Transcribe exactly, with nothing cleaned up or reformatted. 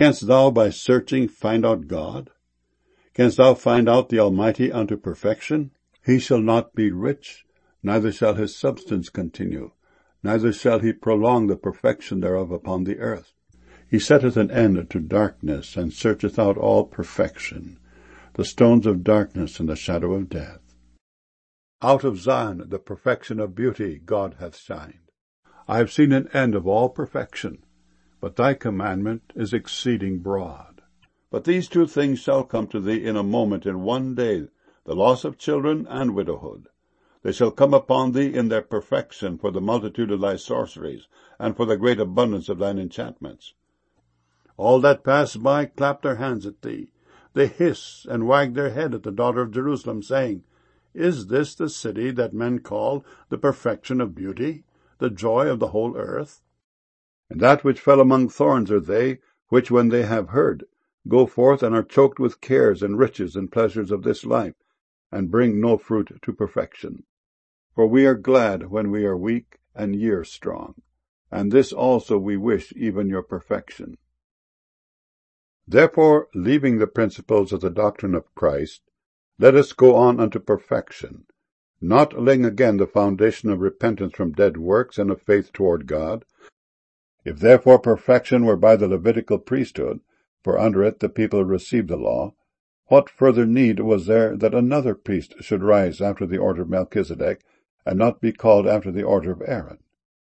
Canst thou by searching find out God? Canst thou find out the Almighty unto perfection? He shall not be rich, neither shall his substance continue, neither shall he prolong the perfection thereof upon the earth. He setteth an end to darkness, and searcheth out all perfection, the stones of darkness and the shadow of death. Out of Zion the perfection of beauty God hath shined. I have seen an end of all perfection, but thy commandment is exceeding broad. But these two things shall come to thee in a moment, in one day, the loss of children and widowhood. They shall come upon thee in their perfection for the multitude of thy sorceries, and for the great abundance of thine enchantments. All that pass by clap their hands at thee. They hiss and wag their head at the daughter of Jerusalem, saying, Is this the city that men call the perfection of beauty, the joy of the whole earth? And that which fell among thorns are they, which, when they have heard, go forth and are choked with cares and riches and pleasures of this life, and bring no fruit to perfection. For we are glad when we are weak, and ye are strong. And this also we wish, even your perfection. Therefore, leaving the principles of the doctrine of Christ, let us go on unto perfection, not laying again the foundation of repentance from dead works and of faith toward God. If therefore perfection were by the Levitical priesthood, for under it the people received the law, what further need was there that another priest should rise after the order of Melchizedek, and not be called after the order of Aaron?